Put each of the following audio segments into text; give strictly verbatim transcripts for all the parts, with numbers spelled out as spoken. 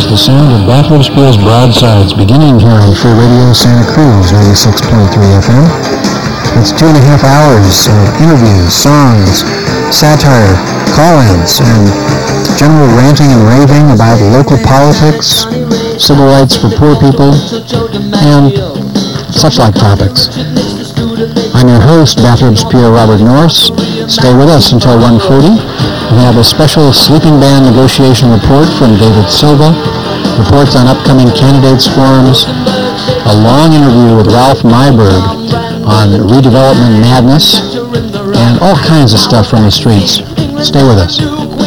is the sound of Bathurst Bill's broadsides, beginning here on Free Radio Santa Cruz, ninety-six point three F M. It's two and a half hours of interviews, songs, satire, call-ins, and general ranting and raving about local politics, civil rights for poor people, and such like topics. I'm your host, Bathurst Pierre Robert Norris. Stay with us until one forty. We have a special sleeping ban negotiation report from David Silva, reports on upcoming candidates forums, a long interview with Ralph Myberg on redevelopment madness, and all kinds of stuff from the streets. Stay with us.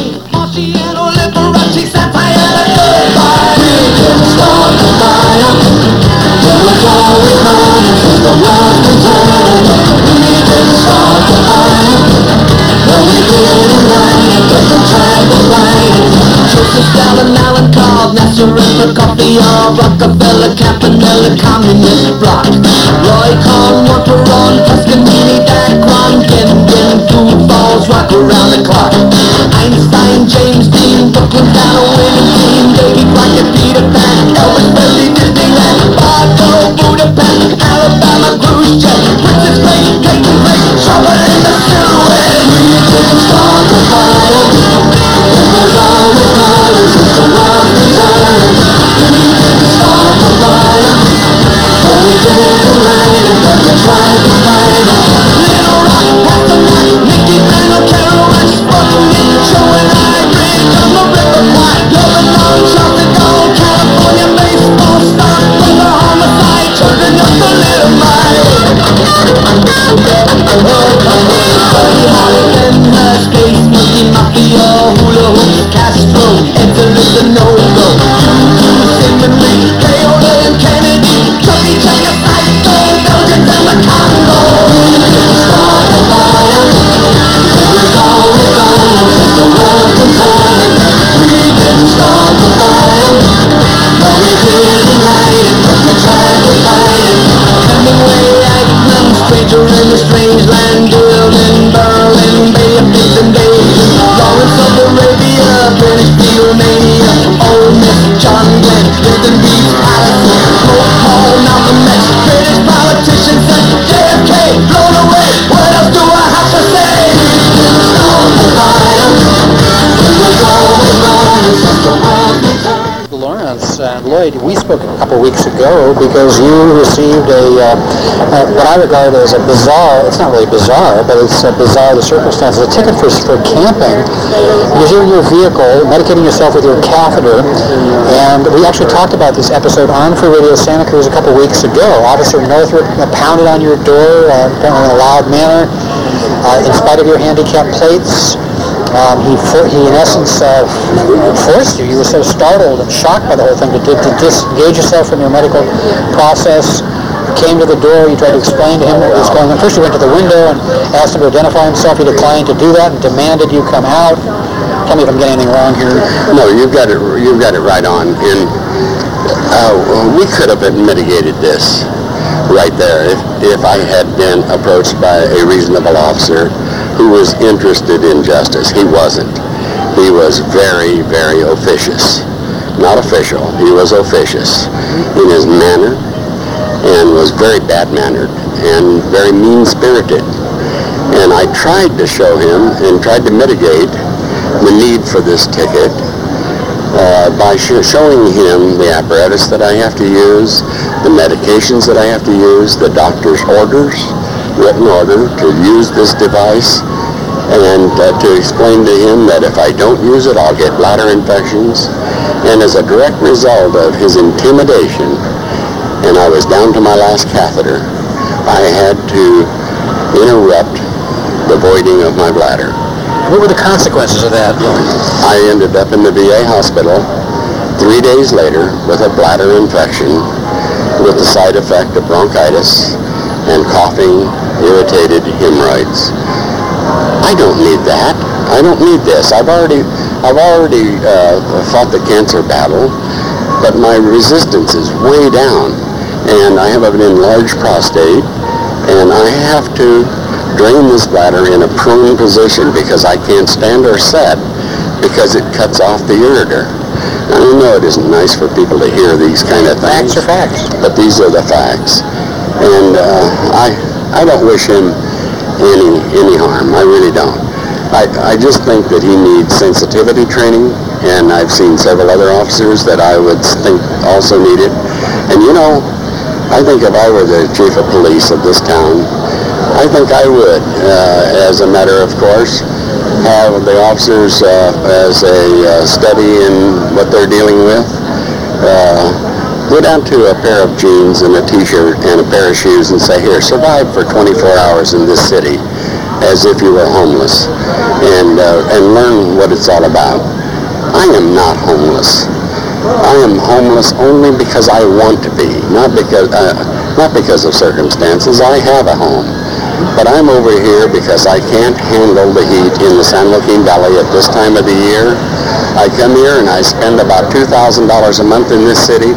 Joseph Stalin, Alan Cobb, Nasser for coffee, or Rockefeller, Campanella, Communist Bloc. Roy Cohn, Monteron, Toscanini, Daquan, Kenyon, Food Falls, rock around the clock. Einstein, James Dean, Brooklyn, Down, Winning Team, Davy Crockett, Peter Pan, Elvis Presley, Disneyland, Bardo, Budapest, Alabama, Khrushchev, Princess Grace, Clayton Place, Trouble in the Silhouette. We didn't start the fire. It was always violence since the world began. We didn't start the fire, but we didn't light it, but we tried to fight it. Little Rock, Pastor Mac, Mickey Mantle, Carol West, Spartan Nick, Joe and I, Bridge on the River Kwai, Lebanon, Charlotte, Gold, California, baseball star, brother homicide, children of the little mile. Buddy Holly, Ben Hur, Space Monkey, Mafia, Hula Hoops, Castro, Enter the no-go. Simonry, Paola and Kennedy, Chucky, Czechoslovakia, Belgians and the Congo. We didn't start the fire. It was always violence since the world began. We didn't start the fire, but we didn't light it, but we tried to fight it. Hemingway, Eichmann, stranger in a strange land, Dylan, Berlin, Bay of Pigs Invasion, Lawrence of Arabia, British Beatlemania, Ole Miss, John Glenn, Lyndon B. Patterson, Smoke Hall, Malcolm X, British politicians, and J F K, blown away. What else do I have to say? We didn't start the fire. It was always violence since the world began. Lawrence and Lloyd, we spoke a couple weeks ago because you received a, uh, uh, what I regard as a bizarre, it's not really bizarre, but it's uh, bizarre the circumstances, a ticket for, for camping because you're in your vehicle, medicating yourself with your catheter, and we actually talked about this episode on Free Radio Santa Cruz a couple weeks ago. Officer Northrup uh, pounded on your door, uh, apparently in a loud manner, uh, in spite of your handicapped plates. Um, he, for, he, in essence, uh, forced you. You were so startled and shocked by the whole thing to, to, to disengage yourself from your medical process. You came to the door. You tried to explain to him what was going on. First, you went to the window and asked him to identify himself. He declined to do that and demanded you come out. Tell me if I'm getting anything wrong here. No, you've got it. You've got it right on. And uh, we could have mitigated this right there if, if I had been approached by a reasonable officer who was interested in justice. He wasn't. He was very, very officious. Not official. He was officious in his manner and was very bad-mannered and very mean-spirited. And I tried to show him and tried to mitigate the need for this ticket uh, by sh- showing him the apparatus that I have to use, the medications that I have to use, the doctor's orders, written order to use this device, and uh, to explain to him that if I don't use it, I'll get bladder infections. And as a direct result of his intimidation, and I was down to my last catheter, I had to interrupt the voiding of my bladder. What were the consequences of that? I ended up in the V A hospital three days later with a bladder infection with the side effect of bronchitis and coughing, irritated hemorrhoids. I don't need that. I don't need this. I've already, I've already uh, fought the cancer battle, but my resistance is way down, and I have an enlarged prostate, and I have to drain this bladder in a prone position because I can't stand or sit because it cuts off the ureter. And in the know it isn't nice for people to hear these kind of things. Facts are facts. But these are the facts. And uh, I I don't wish him any any harm. I really don't. I, I just think that he needs sensitivity training, and I've seen several other officers that I would think also need it. And you know, I think if I were the chief of police of this town, I think I would, uh, as a matter of course, have the officers uh, as a uh, study in what they're dealing with. Uh, go down to a pair of jeans and a t-shirt and a pair of shoes and say, here, survive for twenty-four hours in this city as if you were homeless, and uh, and learn what it's all about. I am not homeless. I am homeless only because I want to be, not because uh, not because of circumstances. I have a home. But I'm over here because I can't handle the heat in the San Joaquin Valley at this time of the year. I come here and I spend about two thousand dollars a month in this city.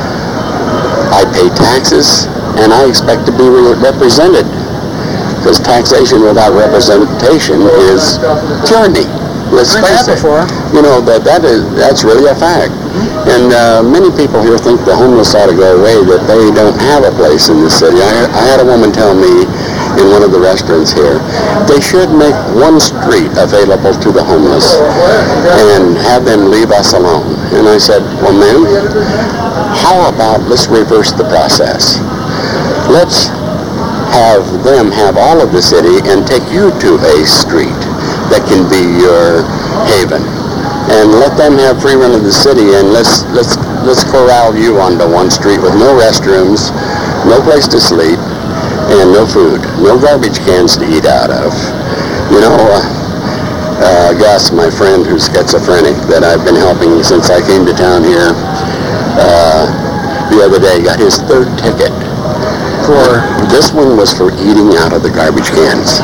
I pay taxes, and I expect to be re- represented. Because taxation without representation is tyranny. Let's face it. You know, that, that is, that's really a fact. And uh, many people here think the homeless ought to go away, that they don't have a place in the city. I, I had a woman tell me in one of the restaurants here, they should make one street available to the homeless and have them leave us alone. And I said, well, ma'am, how about let's reverse the process. Let's have them have all of the city and take you to a street that can be your haven. And let them have free run of the city, and let's let's let's corral you onto one street with no restrooms, no place to sleep, and no food, no garbage cans to eat out of. You know, uh, uh, Gus, my friend who's schizophrenic, that I've been helping since I came to town here, uh, the other day got his third ticket. For this one was for eating out of the garbage cans.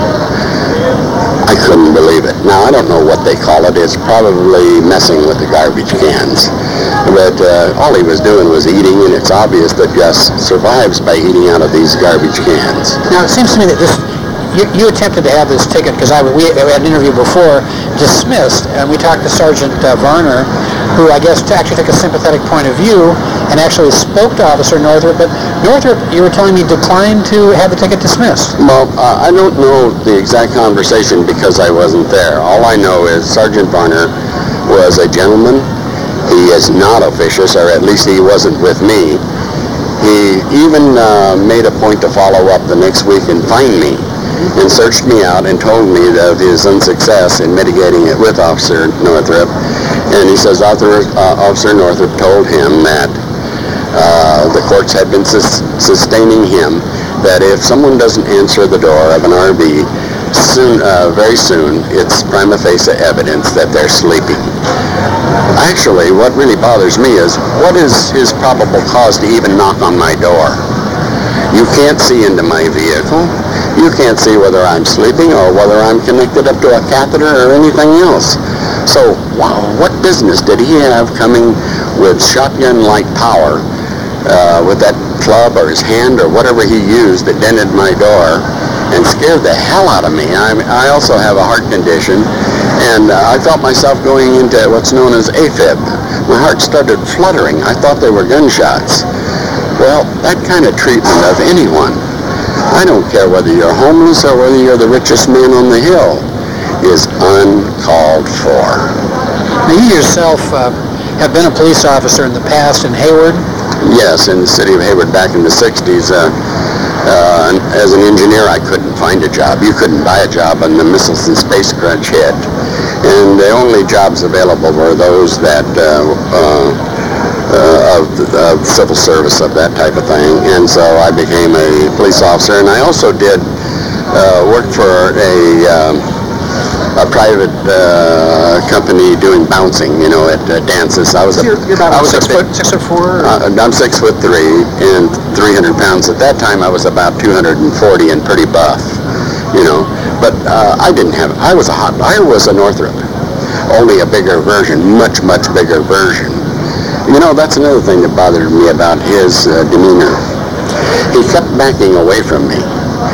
I couldn't believe it. Now, I don't know what they call it. It's probably messing with the garbage cans. But uh, all he was doing was eating, and it's obvious that Gus survives by eating out of these garbage cans. Now, it seems to me that this, you, you attempted to have this ticket, because I, we, we had an interview before, dismissed, and we talked to Sergeant uh, Varner, who I guess actually took a sympathetic point of view and actually spoke to Officer Northrup. But Northrup, you were telling me, declined to have the ticket dismissed. Well, uh, I don't know the exact conversation because I wasn't there. All I know is Sergeant Varner was a gentleman. He is not officious, or at least he wasn't with me. He even uh, made a point to follow up the next week and find me, and searched me out and told me of his unsuccess in mitigating it with Officer Northrup. And he says Officer, uh, Officer Northrup told him that uh, the courts had been sus- sustaining him, that if someone doesn't answer the door of an R V soon, uh, very soon, it's prima facie evidence that they're sleeping. Actually, what really bothers me is, what is his probable cause to even knock on my door? You can't see into my vehicle. You can't see whether I'm sleeping or whether I'm connected up to a catheter or anything else. So, wow, what business did he have coming with shotgun-like power, uh, with that club or his hand or whatever he used that dented my door and scared the hell out of me? I, I also have a heart condition, and uh, I felt myself going into what's known as AFib. My heart started fluttering. I thought they were gunshots. Well, that kind of treatment of anyone, I don't care whether you're homeless or whether you're the richest man on the hill, is uncalled for. Now, you yourself uh, have been a police officer in the past in Hayward. Yes, in the city of Hayward back in the sixties. Uh, uh, as an engineer, I couldn't find a job. You couldn't buy a job on the Missiles and Space Crunch hit. And the only jobs available were those that uh, uh, uh, of, of civil service, of that type of thing. And so I became a police officer, and I also did uh, work for a um, a private uh, company doing bouncing, you know, at uh, dances. I was a, You're, you're about I was six a big, foot, six foot four. Uh, I'm six foot three and three hundred pounds. At that time, I was about two hundred forty and pretty buff, you know. But uh, I didn't have. I was a hot. I was a Northrup, only a bigger version, much much bigger version. You know, that's another thing that bothered me about his uh, demeanor. He kept backing away from me,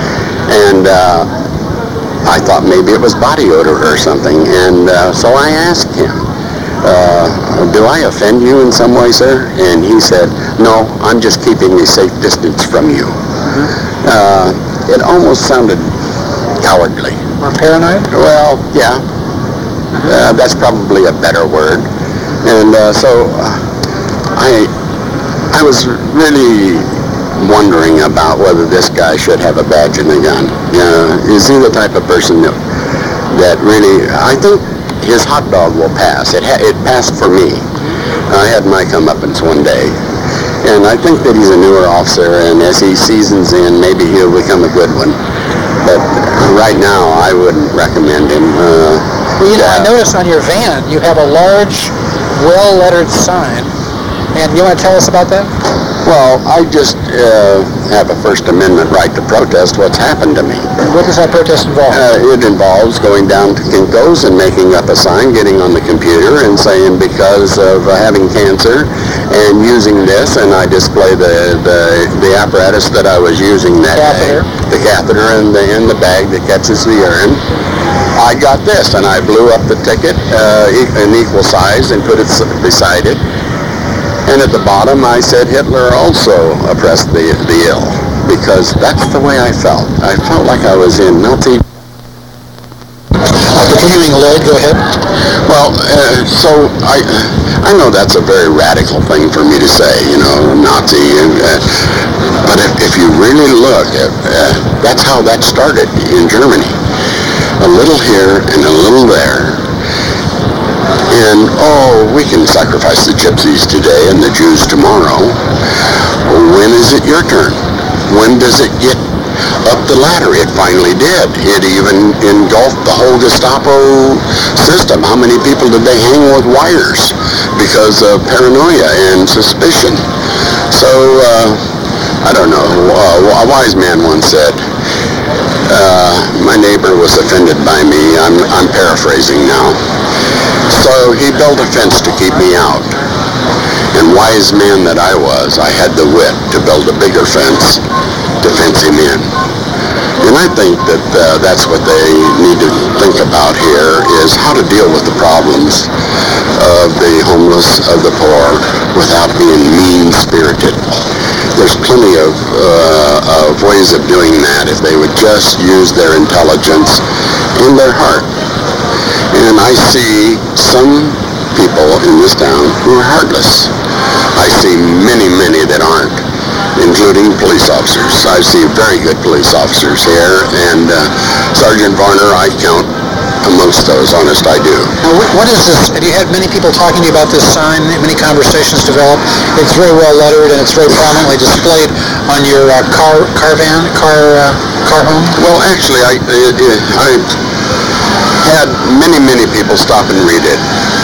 and uh, I thought maybe it was body odor or something. And uh, so I asked him, uh, do I offend you in some way, sir? And he said, no, I'm just keeping a safe distance from you. Mm-hmm. Uh, it almost sounded cowardly. Or paranoid? Well, yeah. Mm-hmm. Uh, that's probably a better word. And uh, so uh, I, I was really wondering about whether this guy should have a badge and a gun. Uh, is he the type of person that, that really, I think his hot dog will pass. It, ha- it passed for me. I had my comeuppance one day. And I think that he's a newer officer, and as he seasons in, maybe he'll become a good one. But right now, I wouldn't recommend him. Uh, well, you know, uh, I noticed on your van, you have a large, well-lettered sign. And you want to tell us about that? Well, I just uh, have a First Amendment right to protest what's happened to me. What does that protest involve? Uh, it involves going down to Kinko's and making up a sign, getting on the computer and saying because of uh, having cancer and using this, and I display the, the, the apparatus that I was using that catheter. day. The catheter and the, in the bag that catches the urine. I got this, and I blew up the ticket uh, in equal size and put it beside it. And at the bottom, I said Hitler also oppressed the, the ill, because that's the way I felt. I felt like I was in Nazi. Uh, continuing, Lloyd, go ahead. Well, uh, so I I know that's a very radical thing for me to say, you know, Nazi. And, uh, but if, if you really look, at, uh, that's how that started in Germany. A little here and a little there. And, oh, we can sacrifice the gypsies today and the Jews tomorrow. When is it your turn? When does it get up the ladder? It finally did. It even engulfed the whole Gestapo system. How many people did they hang with wires because of paranoia and suspicion? So, uh, I don't know. Uh, a wise man once said, uh, my neighbor was offended by me. I'm, I'm paraphrasing now. So he built a fence to keep me out. And wise man that I was, I had the wit to build a bigger fence to fence him in. And I think that uh, that's what they need to think about here, is how to deal with the problems of the homeless, of the poor, without being mean-spirited. There's plenty of, uh, of ways of doing that if they would just use their intelligence and their heart. And I see some people in this town who are heartless. I see many, many that aren't, including police officers. I see very good police officers here, and uh, Sergeant Varner, I count amongst those, honest I do. Now, what is this? Have you had many people talking to you about this sign, many conversations developed? It's very well lettered, and it's very prominently displayed on your uh, car car van, car, uh, car home? Well, actually, I, it, it, I had many, many people stop and read it.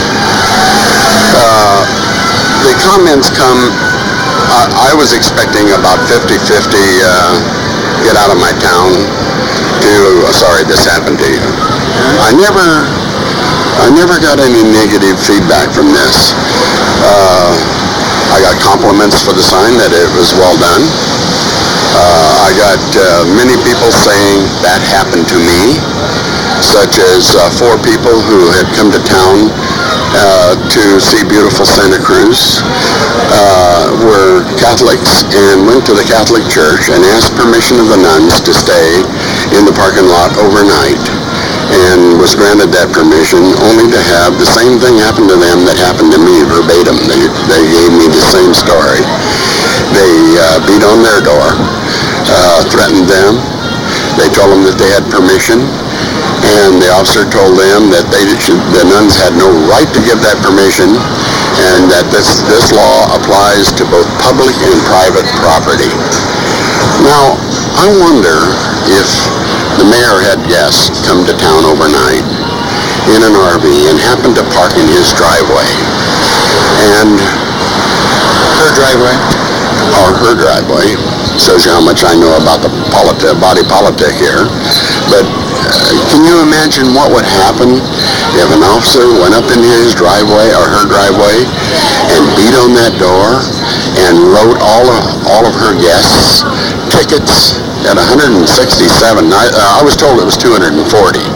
Uh, the comments come, uh, I was expecting about fifty-fifty, uh, get out of my town, to, uh, sorry this happened to you. I never, I never got any negative feedback from this. Uh, I got compliments for the sign, that it was well done. Uh, I got uh, many people saying that happened to me, such as uh, four people who had come to town uh, to see beautiful Santa Cruz, uh, were Catholics and went to the Catholic Church and asked permission of the nuns to stay in the parking lot overnight, and was granted that permission, only to have the same thing happen to them that happened to me verbatim. They, they gave me the same story. They uh, beat on their door, uh, threatened them. They told them that they had permission, and the officer told them that they should, the nuns had no right to give that permission, and that this, this law applies to both public and private property. Now, I wonder if the mayor had guests come to town overnight in an R V and happened to park in his driveway, and Her driveway. or her driveway. Shows you how much I know about the politi- body politic here. But uh, can you imagine what would happen if an officer went up into his driveway or her driveway and beat on that door and wrote all of, all of her guests tickets at one hundred sixty-seven. I, uh, I was told it was two hundred forty.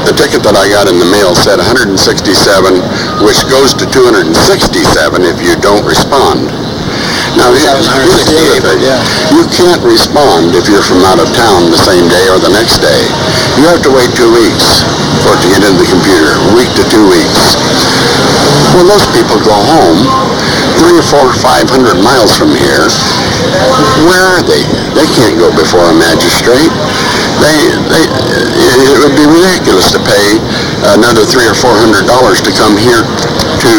the ticket that I got in the mail said one hundred sixty-seven, which goes to two hundred sixty-seven if you don't respond. Now, here's the other thing. You can't respond if you're from out of town the same day or the next day. You have to wait two weeks for it to get into the computer, a week to two weeks. Well, those people go home three or four, five hundred miles from here. Where are they? They can't go before a magistrate. They, they, it would be ridiculous to pay another three or four hundred dollars to come here to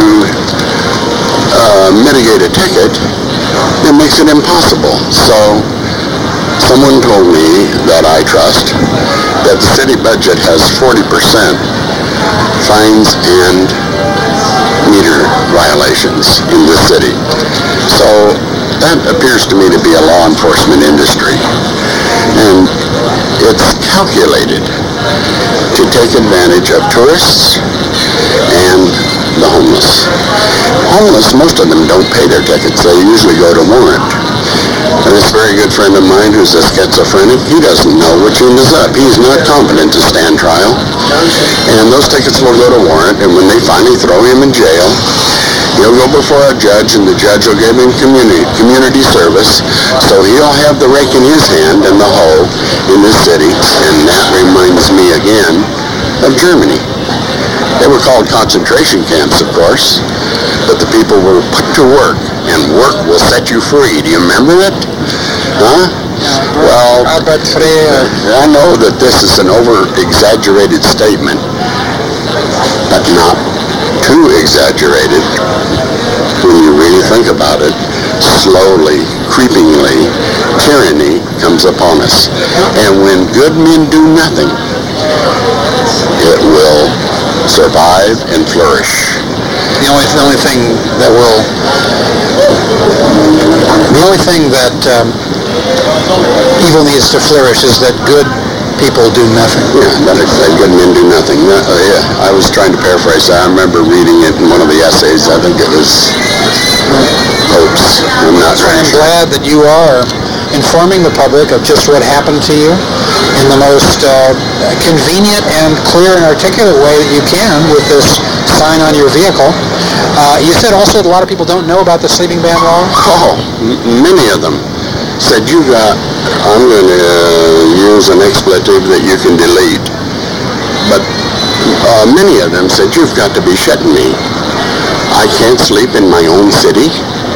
uh, mitigate a ticket. It makes it impossible. So someone told me that I trust that the city budget has forty percent fines and meter violations in this city. So that appears to me to be a law enforcement industry. And it's calculated to take advantage of tourists and the homeless. Homeless, most of them don't pay their tickets. They usually go to warrant. And this very good friend of mine who's a schizophrenic, he doesn't know which end is up. He's not competent to stand trial. And those tickets will go to warrant, and when they finally throw him in jail, he'll go before a judge, and the judge will give him community community service. So he'll have the rake in his hand and the hoe in this city. And that reminds me again of Germany. They were called concentration camps, of course, but the people were put to work, and work will set you free. Do you remember it? Huh? Well, I know that this is an over-exaggerated statement, but not too exaggerated when you really think about it. Slowly, creepingly, tyranny comes upon us. And when good men do nothing, it will survive and flourish. The only, the only thing that will, the only thing that um, evil needs to flourish is that good people do nothing. Yeah, that, that good men do nothing. Uh, yeah, I was trying to paraphrase that. I remember reading it in one of the essays. I think it was Pope's. I'm not I'm sure. glad that you are informing the public of just what happened to you in the most uh, convenient and clear and articulate way that you can with this sign on your vehicle. Uh, you said also that a lot of people don't know about the sleeping bag law? Oh, m- many of them said, you got, I'm going to uh, use an expletive that you can delete. But uh, many of them said, you've got to be shitting me. I can't sleep in my own city.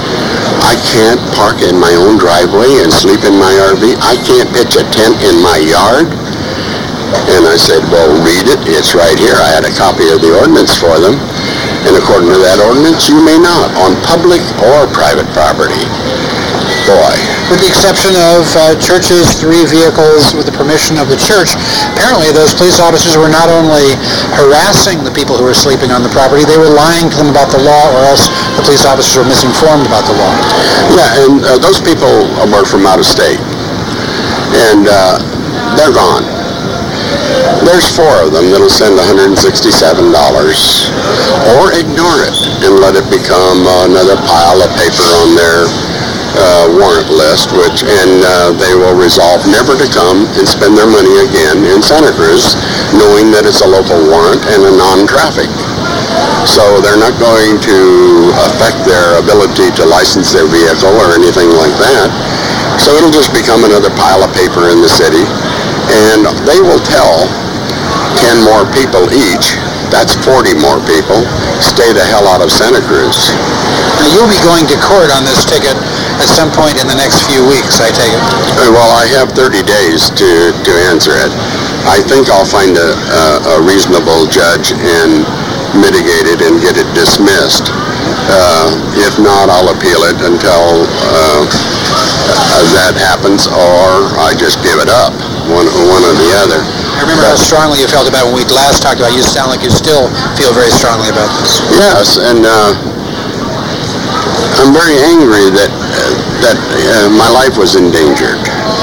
I can't park in my own driveway and sleep in my R V. I can't pitch a tent in my yard. And I said, well, read it. It's right here. I had a copy of the ordinance for them. And according to that ordinance, you may not on public or private property. Boy. With the exception of uh, churches, three vehicles with the permission of the church, apparently those police officers were not only harassing the people who were sleeping on the property, they were lying to them about the law, or else the police officers were misinformed about the law. Yeah, and uh, those people were from out of state. And uh, they're gone. There's four of them that'll send one hundred sixty-seven dollars or ignore it and let it become another pile of paper on their uh, warrant list, which and uh, they will resolve never to come and spend their money again in Santa Cruz, knowing that it's a local warrant and a non-traffic. So they're not going to affect their ability to license their vehicle or anything like that. So it'll just become another pile of paper in the city, and they will tell ten more people each, that's forty more people, stay the hell out of Santa Cruz. Now, you'll be going to court on this ticket at some point in the next few weeks, I take it. Uh, Well, I have thirty days to, to answer it. I think I'll find a, a, a reasonable judge and mitigate it and get it dismissed. Uh, if not, I'll appeal it until uh, uh, that happens, or I just give it up, one, one or the other. I remember how strongly you felt about it when we last talked about it. You sound like you still feel very strongly about this. Yes, and uh, I'm very angry that uh, that uh, my life was endangered.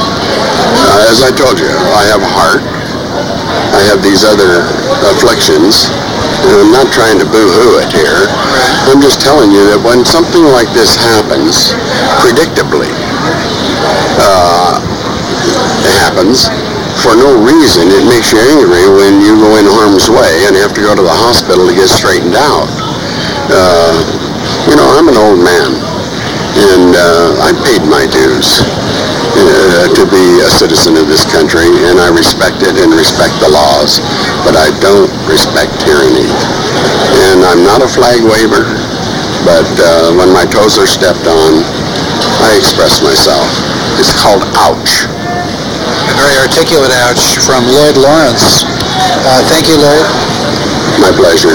Uh, as I told you, I have a heart. I have these other afflictions. And I'm not trying to boo-hoo it here. I'm just telling you that when something like this happens, predictably, uh, it happens, for no reason. It makes you angry when you go in harm's way and have to go to the hospital to get straightened out. Uh, you know, I'm an old man, and uh, I paid my dues uh, to be a citizen of this country, and I respect it and respect the laws, but I don't respect tyranny. And I'm not a flag waver, but uh, when my toes are stepped on, I express myself. It's called ouch. A very articulate ouch from Lloyd Lawrence. Uh, thank you, Lloyd. My pleasure.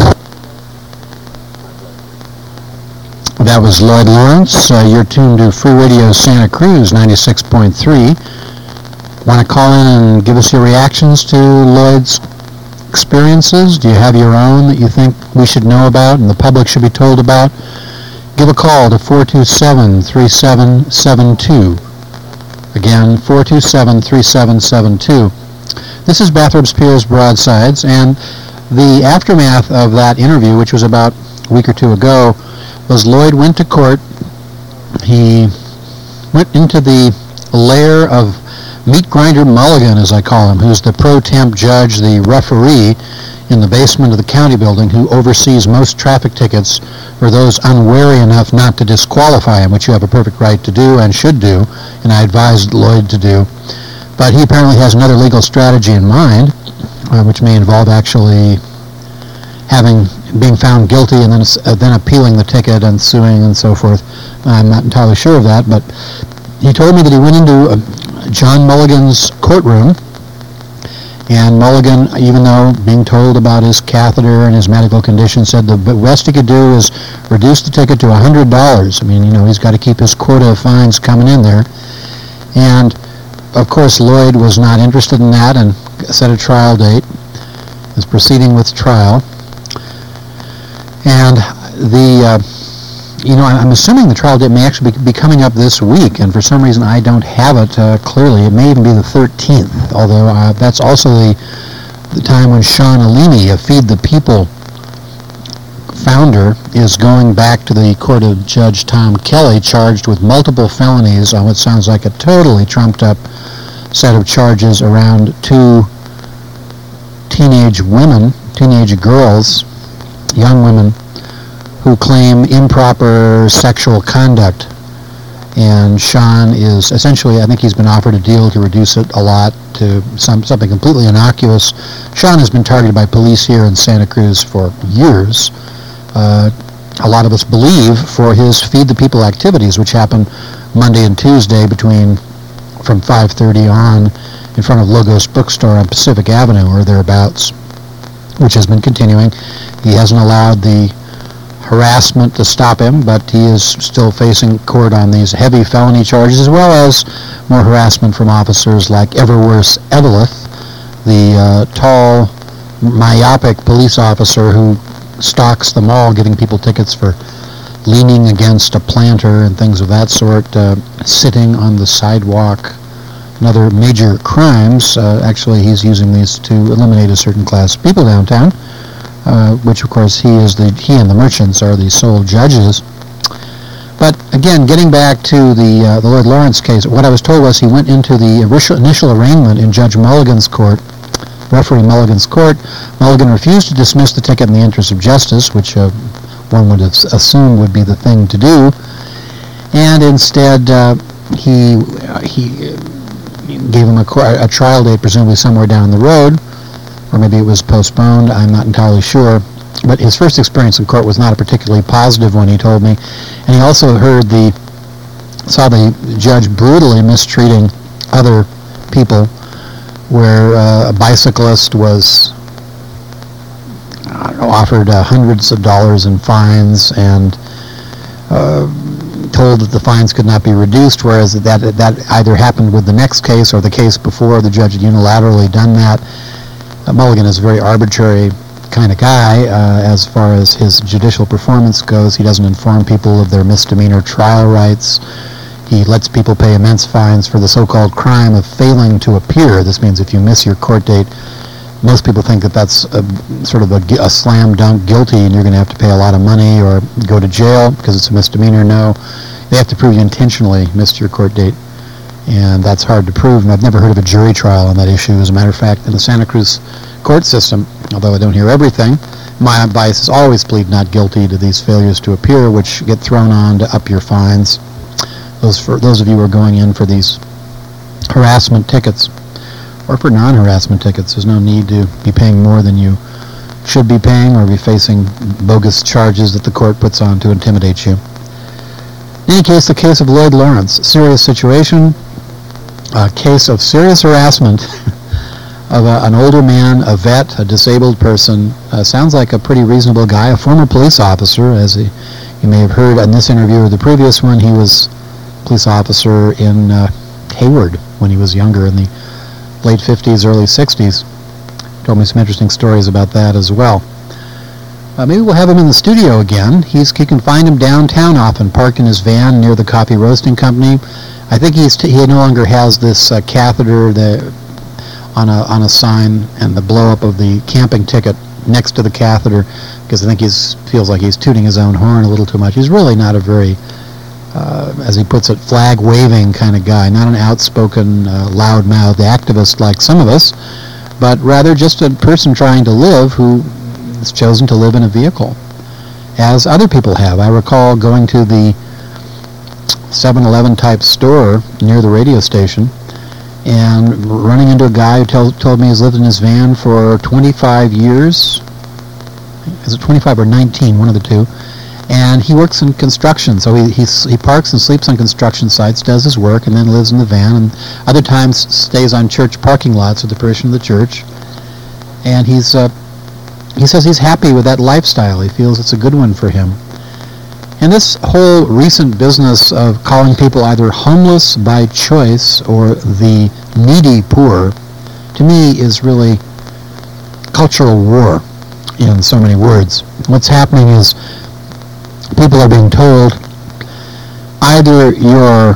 That was Lloyd Lawrence. Uh, you're tuned to Free Radio Santa Cruz ninety-six point three. Want to call in and give us your reactions to Lloyd's experiences? Do you have your own that you think we should know about and the public should be told about? Give a call to four two seven, three seven seven two. Again, four two seven, three seven seven two. This is Bathrobe's Piers Broadsides, and the aftermath of that interview, which was about a week or two ago, was Lloyd went to court. He went into the lair of Meat Grinder Mulligan, as I call him, who's the pro temp judge, the referee in the basement of the county building, who oversees most traffic tickets for those unwary enough not to disqualify him, which you have a perfect right to do and should do, and I advised Lloyd to do. But he apparently has another legal strategy in mind, uh, which may involve actually having being found guilty and then uh, then appealing the ticket and suing and so forth. I'm not entirely sure of that, but he told me that he went into uh, John Mulligan's courtroom, and Mulligan, even though being told about his catheter and his medical condition, said the best he could do is reduce the ticket to one hundred dollars. I mean, you know, he's got to keep his quota of fines coming in there. And, of course, Lloyd was not interested in that and set a trial date. Is proceeding with trial. And the, uh, you know, I'm assuming the trial date may actually be, be coming up this week, and for some reason I don't have it uh, clearly. It may even be the thirteenth, although uh, that's also the, the time when Sean Alini, a Feed the People founder, is going back to the court of Judge Tom Kelly, charged with multiple felonies on what sounds like a totally trumped-up set of charges around two teenage women, teenage girls, young women, who claim improper sexual conduct. And Sean is essentially, I think he's been offered a deal to reduce it a lot to some something completely innocuous. Sean has been targeted by police here in Santa Cruz for years. Uh, a lot of us believe for his Feed the People activities, which happen Monday and Tuesday between from five thirty on in front of Logos Bookstore on Pacific Avenue or thereabouts, which has been continuing. He hasn't allowed the harassment to stop him, but he is still facing court on these heavy felony charges, as well as more harassment from officers like Everworse Eveleth, the uh, tall, myopic police officer who stalks the mall getting people tickets for leaning against a planter and things of that sort, uh, sitting on the sidewalk, and other major crimes. Uh, actually, he's using these to eliminate a certain class of people downtown. Uh, which of course he is the he and the merchants are the sole judges. But again, getting back to the uh, the Lloyd Lawrence case, what I was told was he went into the initial, initial arraignment in Judge Mulligan's court, referee Mulligan's court. Mulligan refused to dismiss the ticket in the interest of justice, which uh, one would have assumed would be the thing to do, and instead uh, he uh, he gave him a, a trial date, presumably somewhere down the road. Or maybe it was postponed, I'm not entirely sure. But his first experience in court was not a particularly positive one, he told me. And he also heard the, saw the judge brutally mistreating other people, where uh, a bicyclist was I don't know, offered uh, hundreds of dollars in fines and uh, told that the fines could not be reduced, whereas that, that either happened with the next case or the case before the judge had unilaterally done that. Mulligan is a very arbitrary kind of guy uh, as far as his judicial performance goes. He doesn't inform people of their misdemeanor trial rights. He lets people pay immense fines for the so-called crime of failing to appear. This means if you miss your court date, most people think that that's a, sort of a, a slam dunk guilty and you're going to have to pay a lot of money or go to jail because it's a misdemeanor. No, they have to prove you intentionally missed your court date. And that's hard to prove, and I've never heard of a jury trial on that issue. As a matter of fact, in the Santa Cruz court system, although I don't hear everything, my advice is always plead not guilty to these failures to appear, which get thrown on to up your fines. Those for those of you who are going in for these harassment tickets, or for non-harassment tickets, there's no need to be paying more than you should be paying or be facing bogus charges that the court puts on to intimidate you. In any case, the case of Lloyd Lawrence, serious situation, a case of serious harassment of a, an older man, a vet, a disabled person. Uh, sounds like a pretty reasonable guy, a former police officer, as he, you may have heard in this interview or the previous one. He was a police officer in uh, Hayward when he was younger in the late fifties, early sixties. Told me some interesting stories about that as well. Uh, maybe we'll have him in the studio again. He's, he can find him downtown often, parked in his van near the coffee roasting company. I think he's t- he no longer has this uh, catheter the, on a on a sign and the blow-up of the camping ticket next to the catheter, because I think he feels like he's tooting his own horn a little too much. He's really not a very, uh, as he puts it, flag-waving kind of guy, not an outspoken, uh, loud-mouthed activist like some of us, but rather just a person trying to live who has chosen to live in a vehicle, as other people have. I recall going to the seven eleven type store near the radio station and running into a guy who tell, told me he's lived in his van for twenty-five years. Is it twenty-five or nineteen, one of the two? And he works in construction, so he, he, he parks and sleeps on construction sites, does his work, and then lives in the van, and other times stays on church parking lots with the parishioners of the church. And he's uh, he says he's happy with that lifestyle. He feels it's a good one for him. And this whole recent business of calling people either homeless by choice or the needy poor, to me, is really cultural war in so many words. What's happening is people are being told either you're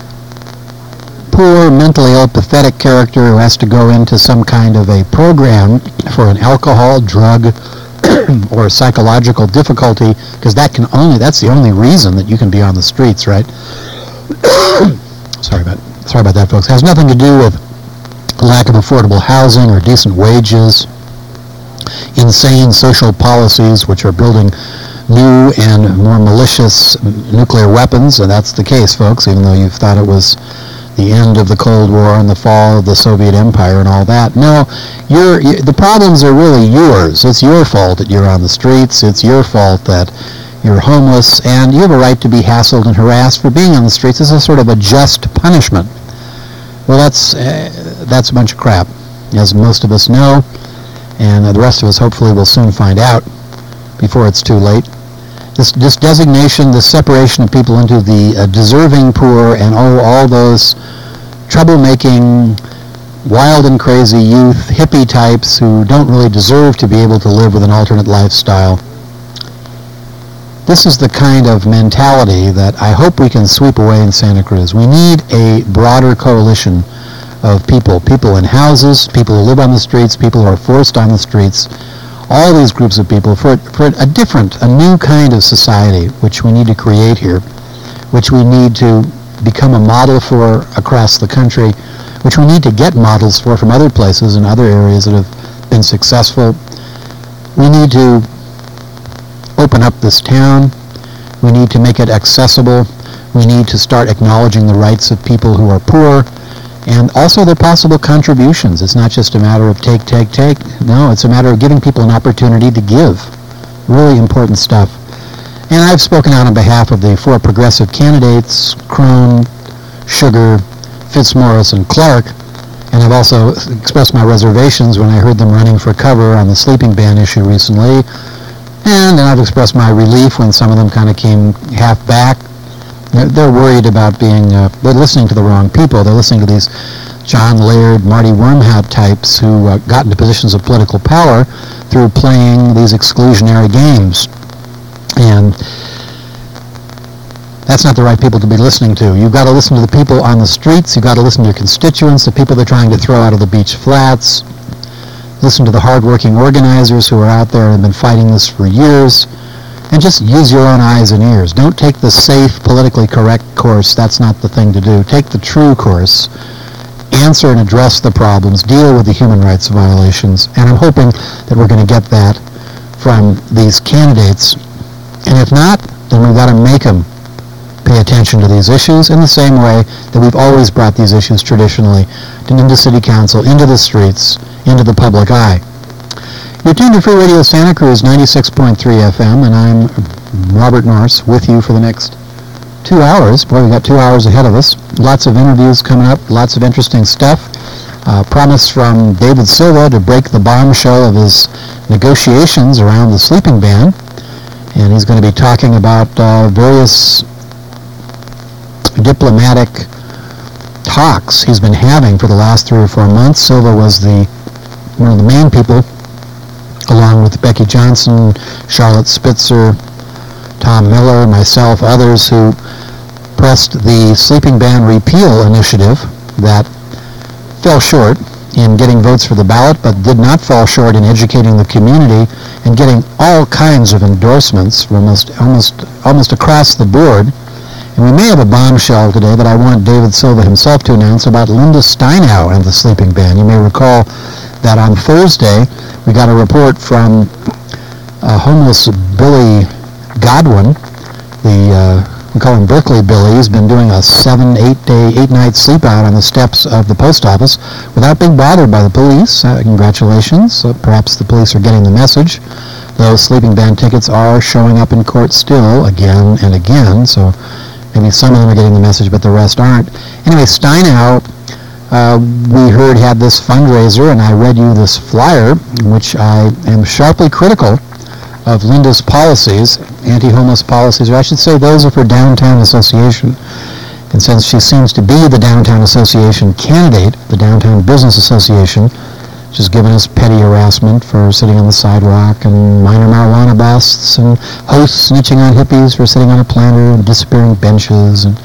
poor, mentally ill, pathetic character who has to go into some kind of a program for an alcohol, drug, or psychological difficulty, because that can only that's the only reason that you can be on the streets, right? sorry about sorry about that, folks. It has nothing to do with lack of affordable housing or decent wages, insane social policies which are building new and more malicious nuclear weapons, and that's the case, folks, even though you thought it was the end of the Cold War and the fall of the Soviet Empire and all that. No, you're, you, the problems are really yours. It's your fault that you're on the streets. It's your fault that you're homeless, and you have a right to be hassled and harassed for being on the streets. This is sort of a just punishment. Well, that's, uh, that's a bunch of crap, as most of us know, and uh, the rest of us hopefully will soon find out before it's too late. This, this designation, this separation of people into the uh, deserving poor and oh, all those troublemaking, wild and crazy youth, hippie types who don't really deserve to be able to live with an alternate lifestyle. This is the kind of mentality that I hope we can sweep away in Santa Cruz. We need a broader coalition of people, people in houses, people who live on the streets, people who are forced on the streets, all these groups of people for, for a different, a new kind of society which we need to create here, which we need to become a model for across the country, which we need to get models for from other places and other areas that have been successful. We need to open up this town. We need to make it accessible. We need to start acknowledging the rights of people who are poor, and also their possible contributions. It's not just a matter of take, take, take. No, it's a matter of giving people an opportunity to give. Really important stuff. And I've spoken out on behalf of the four progressive candidates, Crone, Sugar, Fitzmaurice, and Clark, and I've also expressed my reservations when I heard them running for cover on the sleeping ban issue recently, and then I've expressed my relief when some of them kind of came half back. They're worried about being, uh, they're listening to the wrong people. They're listening to these John Laird, Marty Wormhout types who uh, got into positions of political power through playing these exclusionary games. And that's not the right people to be listening to. You've got to listen to the people on the streets. You've got to listen to your constituents, the people they're trying to throw out of the beach flats. Listen to the hardworking organizers who are out there and have been fighting this for years. and just use your own eyes and ears. Don't take the safe, politically correct course. That's not the thing to do. Take the true course. Answer and address the problems. Deal with the human rights violations. And I'm hoping that we're going to get that from these candidates. And if not, then we've got to make them pay attention to these issues in the same way that we've always brought these issues traditionally into City Council, into the streets, into the public eye. You're tuned to Free Radio Santa Cruz ninety-six point three F M, and I'm Robert Norris with you for the next two hours. Boy, we got two hours ahead of us. Lots of interviews coming up, lots of interesting stuff. Uh, promise from David Silva to break the bombshell of his negotiations around the sleeping ban, and he's going to be talking about uh, various diplomatic talks he's been having for the last three or four months. Silva was the one of the main people, along with Becky Johnson, Charlotte Spitzer, Tom Miller, myself, others who pressed the sleeping ban repeal initiative that fell short in getting votes for the ballot, but did not fall short in educating the community and getting all kinds of endorsements almost almost almost across the board. And we may have a bombshell today that I want David Silva himself to announce about Linda Steinau and the sleeping ban. You may recall that on Thursday we got a report from uh, homeless Billy Godwin, the uh, we call him Berkeley Billy. He's been doing a seven, eight day, eight night sleep out on the steps of the post office without being bothered by the police. Uh, congratulations. Uh, perhaps the police are getting the message. Those sleeping ban tickets are showing up in court still again and again, so maybe some of them are getting the message, but the rest aren't. Anyway, Steinau, uh, we heard, had this fundraiser, and I read you this flyer, in which I am sharply critical of Linda's policies, anti-homeless policies, or I should say those of her Downtown Association. And since she seems to be the Downtown Association candidate, the Downtown Business Association, which has given us petty harassment for sitting on the sidewalk and minor marijuana busts and hosts snitching on hippies for sitting on a planter and disappearing benches, and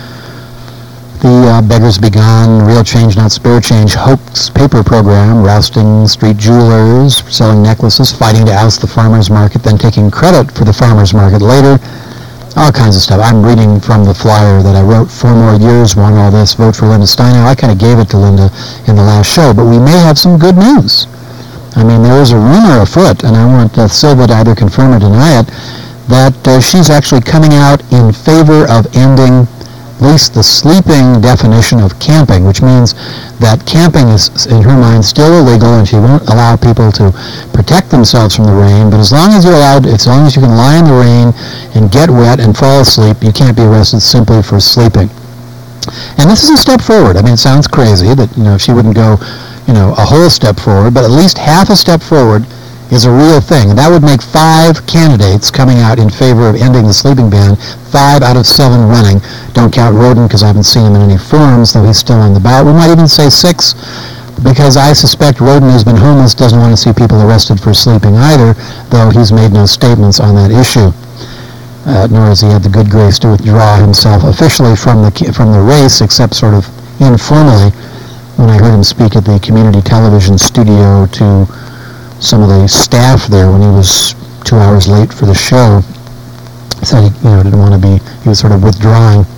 the uh, Beggars Be Gone, Real Change Not Spare Change hoax paper program, rousting street jewelers, selling necklaces, fighting to oust the farmer's market, then taking credit for the farmer's market later, all kinds of stuff. I'm reading from the flyer that I wrote, four more years, want all this, vote for Linda Steinau. I kind of gave it to Linda in the last show, but we may have some good news. I mean, there is a rumor afoot, and I want uh, Silva to either confirm or deny it, that uh, she's actually coming out in favor of ending at least the sleeping definition of camping, which means that camping is, in her mind, still illegal, and she won't allow people to protect themselves from the rain. But as long as you're allowed, as long as you can lie in the rain and get wet and fall asleep, you can't be arrested simply for sleeping. And this is a step forward. I mean, it sounds crazy that, you know, she wouldn't go, you know, a whole step forward, but at least half a step forward is a real thing. And that would make five candidates coming out in favor of ending the sleeping ban, five out of seven running. Don't count Roden, because I haven't seen him in any forums, though he's still on the ballot. We might even say six, because I suspect Roden, who's been homeless, doesn't want to see people arrested for sleeping either, though he's made no statements on that issue. Uh, nor has he had the good grace to withdraw himself officially from the from the race, except sort of informally when I heard him speak at the community television studio to some of the staff there when he was two hours late for the show. He said he, you know, didn't want to be, he was sort of withdrawing.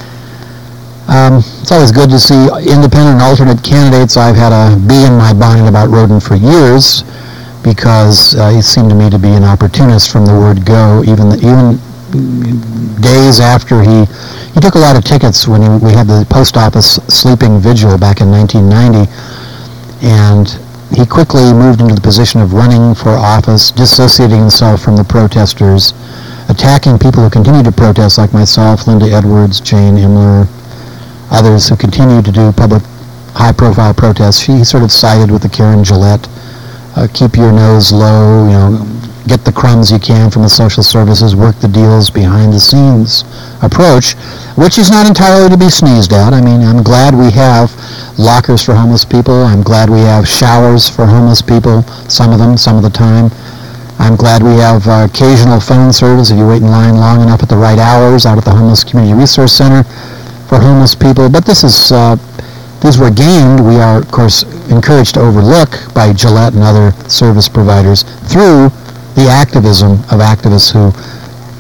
Um, it's always good to see independent and alternate candidates. I've had a bee in my bonnet about Roden for years because uh, he seemed to me to be an opportunist from the word go, even the, even days after he, he took a lot of tickets when he, we had the post office sleeping vigil back in nineteen ninety, and he quickly moved into the position of running for office, dissociating himself from the protesters, attacking people who continued to protest like myself, Linda Edwards, Jane Imler, others who continued to do public high-profile protests. He sort of sided with the Karen Gillette, uh, keep your nose low, you know, get the crumbs you can from the social services, work the deals behind the scenes approach, which is not entirely to be sneezed at. I mean, I'm glad we have lockers for homeless people. I'm glad we have showers for homeless people, some of them, some of the time. I'm glad we have uh, occasional phone service if you wait in line long enough at the right hours out at the Homeless Community Resource Center for homeless people. But this is, uh, these were gained, we are, of course, encouraged to overlook by Gillette and other service providers through the activism of activists who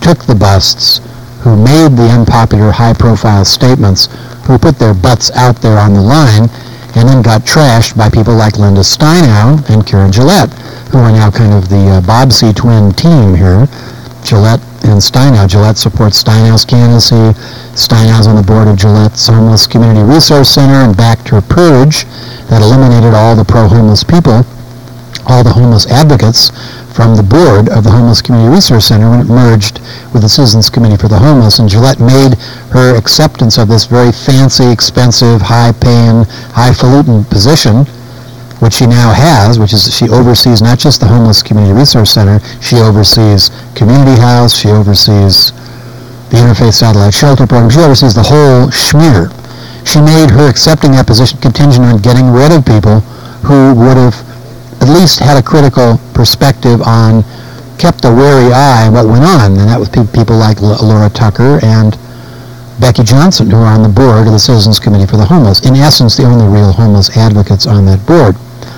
took the busts, who made the unpopular high-profile statements, who put their butts out there on the line, and then got trashed by people like Linda Steinow and Karen Gillette, who are now kind of the uh, Bobbsey twin team here. Gillette and Steinow. Gillette supports Steinow's candidacy. Steinow's on the board of Gillette's Homeless Community Resource Center and backed her purge that eliminated all the pro-homeless people, all the homeless advocates, from the board of the Homeless Community Resource Center when it merged with the Citizens Committee for the Homeless. And Gillette made her acceptance of this very fancy, expensive, high-paying, highfalutin position, which she now has, which is she oversees not just the Homeless Community Resource Center, she oversees Community House, she oversees the Interfaith Satellite Shelter Program, she oversees the whole schmear. She made her accepting that position contingent on getting rid of people who would have at least had a critical perspective on, kept a wary eye on what went on, and that was pe- people like L- Laura Tucker and Becky Johnson, who are on the board of the Citizens Committee for the Homeless. In essence, the only real homeless advocates on that board.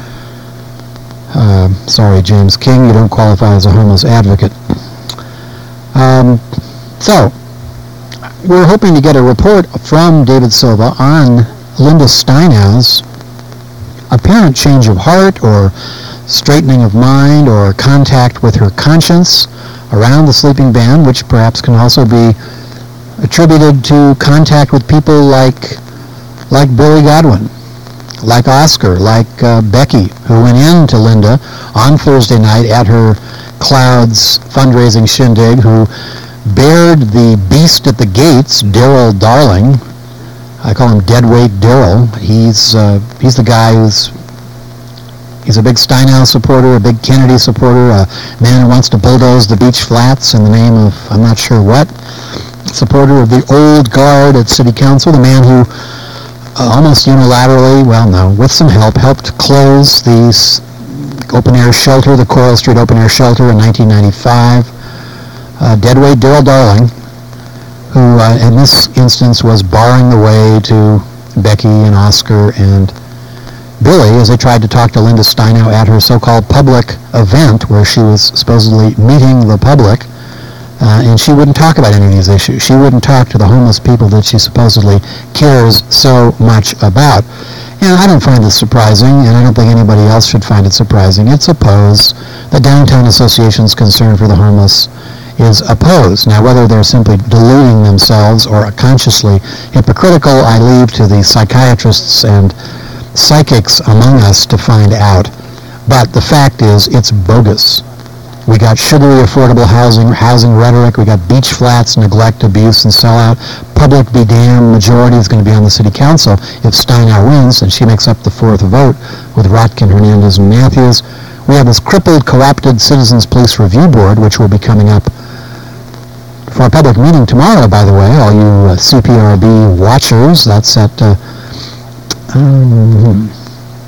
Uh, sorry, James King, you don't qualify as a homeless advocate. Um, so, we're hoping to get a report from David Silva on Linda Steinow's apparent change of heart or straightening of mind or contact with her conscience around the sleeping ban, which perhaps can also be attributed to contact with people like like Billy Godwin, like Oscar, like uh, Becky, who went in to Linda on Thursday night at her Clouds fundraising shindig, who bared the beast at the gates, Daryl Darling. I call him Deadweight Daryl. He's uh, he's the guy who's he's a big Steinow supporter, a big Kennedy supporter, a man who wants to bulldoze the beach flats in the name of I'm not sure what. Supporter of the old guard at City Council, the man who uh, almost unilaterally, well, no, with some help, helped close the open-air shelter, the Coral Street open-air shelter in nineteen ninety-five. Uh, Deadweight Daryl Darling, who uh, in this instance was barring the way to Becky and Oscar and Billy as they tried to talk to Linda Steinow at her so-called public event where she was supposedly meeting the public, uh, and she wouldn't talk about any of these issues. She wouldn't talk to the homeless people that she supposedly cares so much about. And I don't find this surprising, and I don't think anybody else should find it surprising. It's opposed. The Downtown Association's concern for the homeless is opposed. Now, whether they're simply deluding themselves or consciously hypocritical, I leave to the psychiatrists and psychics among us to find out. But the fact is, it's bogus. We got sugary affordable housing, housing rhetoric. We got beach flats, neglect, abuse, and sellout. Public be damned. Majority is going to be on the city council if Steinow wins, and she makes up the fourth vote with Rotkin, Hernandez, and Matthews. We have this crippled, co-opted Citizens Police Review Board, which will be coming up for a public meeting tomorrow, by the way, all you uh, C P R B watchers. That's at uh, um,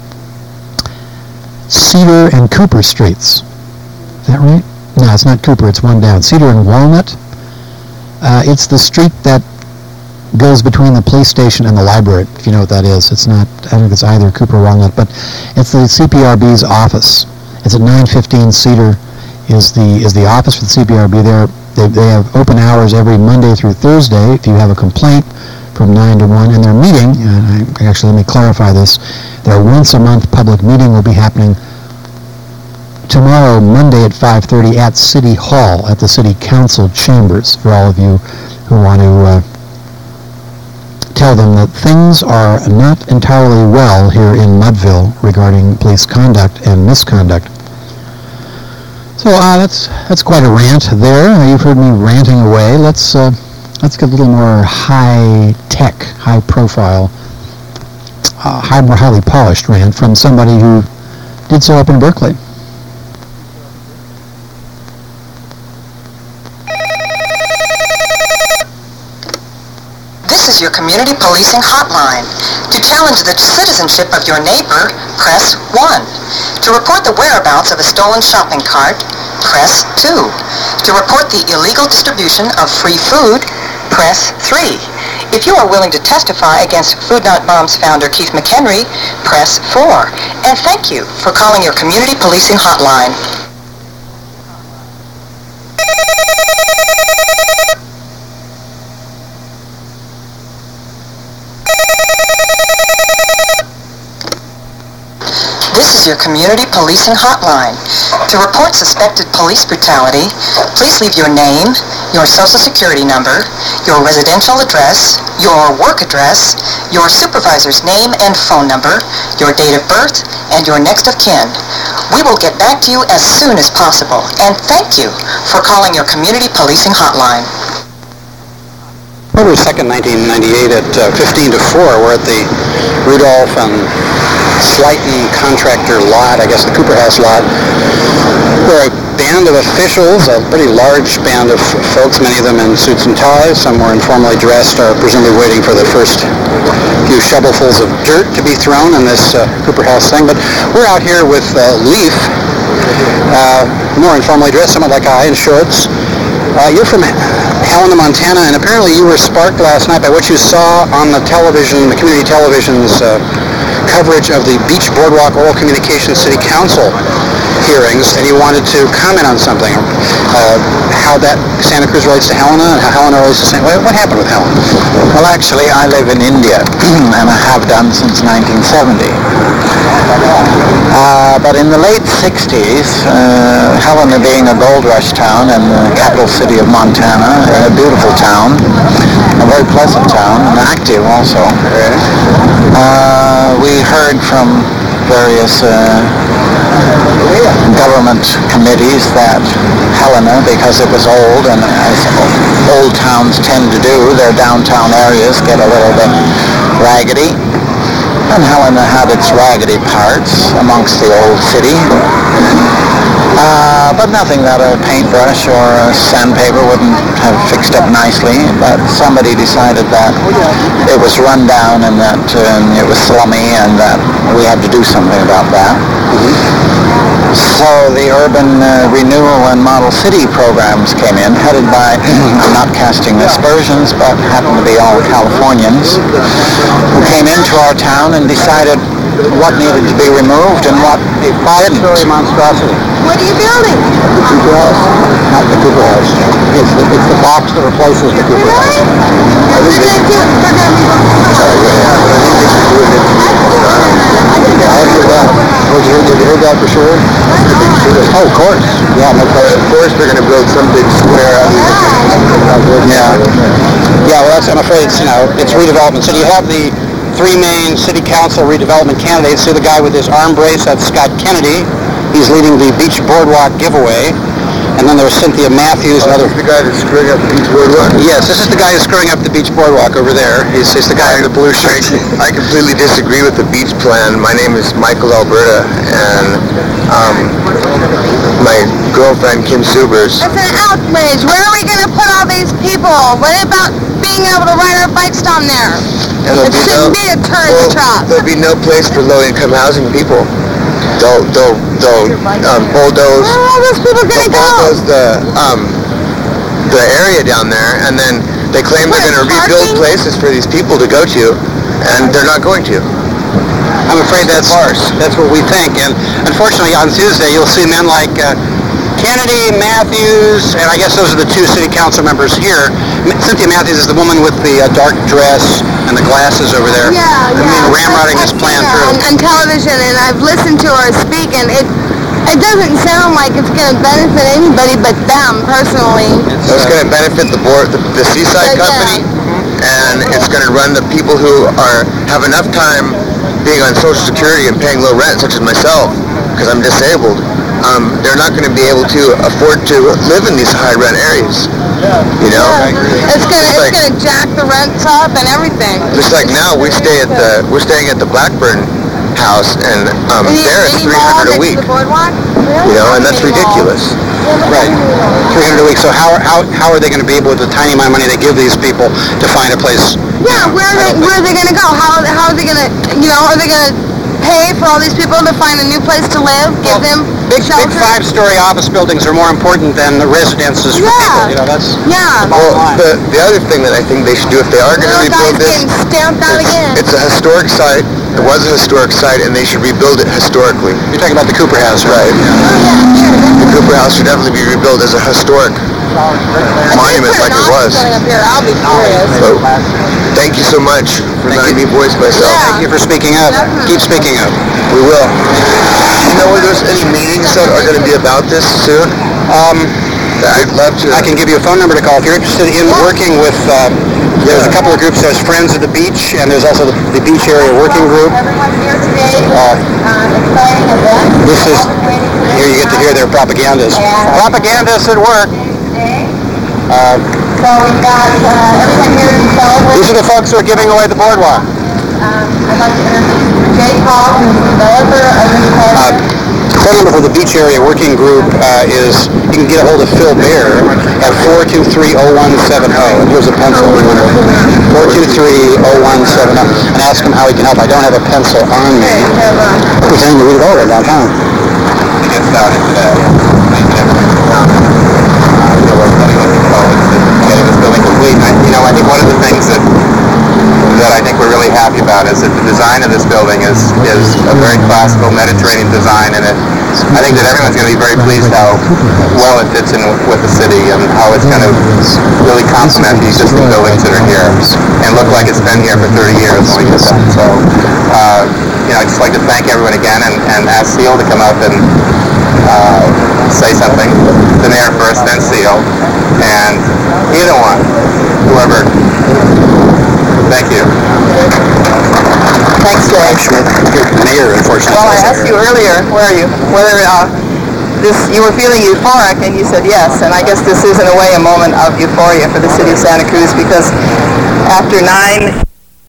Cedar and Cooper Streets. Is that right? No, it's not Cooper. It's one down. Cedar and Walnut. Uh, it's the street that goes between the police station and the library, if you know what that is. It's not, I don't think it's either Cooper or Walnut, but it's the C P R B's office. It's at nine fifteen Cedar is the is the office for the C P R B there. They, they have open hours every Monday through Thursday. If you have a complaint, from nine to one, and their meeting, and I, actually let me clarify this, their once a month public meeting will be happening tomorrow, Monday at five thirty at City Hall, at the City Council chambers, for all of you who want to uh, tell them that things are not entirely well here in Mudville regarding police conduct and misconduct. So uh, that's that's quite a rant there. You've heard me ranting away. Let's uh, let's get a little more high tech, high profile, uh, high, more highly polished rant from somebody who did so up in Berkeley. This is your community policing hotline. To challenge the citizenship of your neighbor, press one. To report the whereabouts of a stolen shopping cart, press two. To report the illegal distribution of free food, press three. If you are willing to testify against Food Not Bombs founder Keith McHenry, press four. And thank you for calling your community policing hotline. This is your community policing hotline. To report suspected police brutality, please leave your name, your social security number, your residential address, your work address, your supervisor's name and phone number, your date of birth, and your next of kin. We will get back to you as soon as possible, and thank you for calling your community policing hotline. October second, nineteen ninety-eight at uh, fifteen to four, we're at the Rudolph and Slyton contractor lot, I guess the Cooper House lot, where a band of officials, a pretty large band of folks, many of them in suits and ties, some were informally dressed, are presumably waiting for the first few shovelfuls of dirt to be thrown in this uh, Cooper House thing. But we're out here with uh, Leaf, uh, more informally dressed, somewhat like I, in shorts. Uh, you're from Helena, Montana, and apparently you were sparked last night by what you saw on the television, the community television's uh, coverage of the Beach Boardwalk Oral Communications City Council hearings, and you wanted to comment on something, uh, how that Santa Cruz relates to Helena, and how Helena relates to Santa Cruz. What happened with Helena? Well, actually, I live in India, and I have done since nineteen seventy. Uh, but in the late sixties, uh, Helena being a gold rush town and the capital city of Montana, a beautiful town, a very pleasant town, and active also, uh, we heard from various uh, government committees that Helena, because it was old, and as old towns tend to do, their downtown areas get a little bit raggedy. And Helena had its raggedy parts amongst the old city, uh, but nothing that a paintbrush or a sandpaper wouldn't have fixed up nicely. But somebody decided that it was run down and that um, it was slummy and that we had to do something about that. Mm-hmm. So the urban uh, renewal and model city programs came in, headed by, I'm not casting aspersions, but happened to be all Californians, who came into our town and decided what needed to be removed and what didn't. Five-story monstrosity. What are you building? The Cooper House. Not the Cooper House. It's the, it's the box that replaces the Cooper House. What are you going to do? We're going to I heard that. Did you, did you hear that for sure? Oh, of course. Yeah, no question. Of course they're going to build some big square. Yeah. Yeah, well, that's, I'm afraid it's, you know, it's redevelopment. So you have the three main city council redevelopment candidates. See the guy with his arm brace, that's Scott Kennedy. He's leading the Beach Boardwalk giveaway. And then there's Cynthia Matthews, oh, another... This is the guy that's screwing up the Beach Boardwalk? Yes, this is the guy who's screwing up the Beach Boardwalk over there. He's, he's the guy in the blue shirt. I completely disagree with the beach plan. My name is Michael Alberta, and um, my girlfriend, Kim Subers. That's an outrage. Where are we going to put all these people? What about being able to ride our bikes down there? It shouldn't be a tourist trap. There'll be no place for low-income housing people. They'll, they'll, they'll um, bulldoze. Where are all those people going to go? Bulldoze the, um, the area down there, and then they claim they're going to rebuild places for these people to go to, and they're not going to. I'm afraid that's that's what we think, and unfortunately on Tuesday you'll see men like uh, Kennedy, Matthews, and I guess those are the two city council members here. Cynthia Matthews is the woman with the uh, dark dress and the glasses over there. Yeah, I yeah. mean, ramrodding this plan through. On, on television, and I've listened to her speak, and it it doesn't sound like it's going to benefit anybody but them personally. So it's going to benefit the board, the, the Seaside But, Company, yeah. and it's going to run the people who are have enough time being on Social Security and paying low rent, such as myself, because I'm disabled. Um, they're not going to be able to afford to live in these high rent areas. You know, Yeah. It's going to Just it's like- going to jack the rents up and everything. just like now we stay at the we're staying at the Blackburn house, and um, Any- there it's any three mall hundred a next to week. the boardwalk? Really? You know, and that's Any mall. ridiculous. Right, three hundred a week. So how how how are they going to be able, with the tiny amount of money they give these people, to find a place? Yeah, where are they, where are they going to go? How how are they going to, you know, are they going to pay for all these people to find a new place to live? Give them Big, shelter? big five-story office buildings are more important than the residences for Yeah. people. You know, that's Yeah. the bottom Well, line. the the other thing that I think they should do if they are going to Little guys rebuild this, getting stamped out it's, again. it's a historic site. It was a historic site, and they should rebuild it historically. You're talking about the Cooper House, right? Right. Oh, The Cooper House should definitely be rebuilt as a historic monument like it was. Going up here, I'll be curious. So, thank Thank you so much for letting me voice myself. Yeah. Thank you for speaking up. Keep speaking up. We will. Do you know whether there's any meetings that are going to be about this soon? Um, I'd love to. I can give you a phone number to call if you're interested in working with, uh, there's a couple of groups. There's Friends of the Beach, and there's also the, the Beach Area Working Group. Everyone here today. Uh, Um, exciting event. This is, here you get to hear their propagandas. Propagandists at work. Uh, So we've got uh, everyone here to celebrate. these are the folks who are giving away the boardwalk. Um, I'd like to introduce Jay Paul, who's the developer of this Uh, project. phone number for the Beach Area Working Group uh, is, you can get a hold of Phil Bear at four two three, oh one seven oh. And here's a pencil. four two three, oh one seven oh. And ask him how he can help. I don't have a pencil on me. Pretending to read it over downtown. To get started today, getting this building complete. I, you know, I think one of the things that that I think we're really happy about is that the design of this building is is a very classical Mediterranean design, and it, I think that everyone's going to be very pleased how well it fits in with the city and how it's going to really complement the existing buildings that are here and look like it's been here for thirty years when we get done. So, uh, you know, I'd just like to thank everyone again and, and ask Seal to come up and uh, say something. The mayor first, then Seal, and either one, whoever. Thank you. Thanks, Jay. Mayor, unfortunately. Well, I asked you earlier, where are you, whether uh, this you were feeling euphoric, and you said yes. And I guess this is, in a way, a moment of euphoria for the city of Santa Cruz, because after nine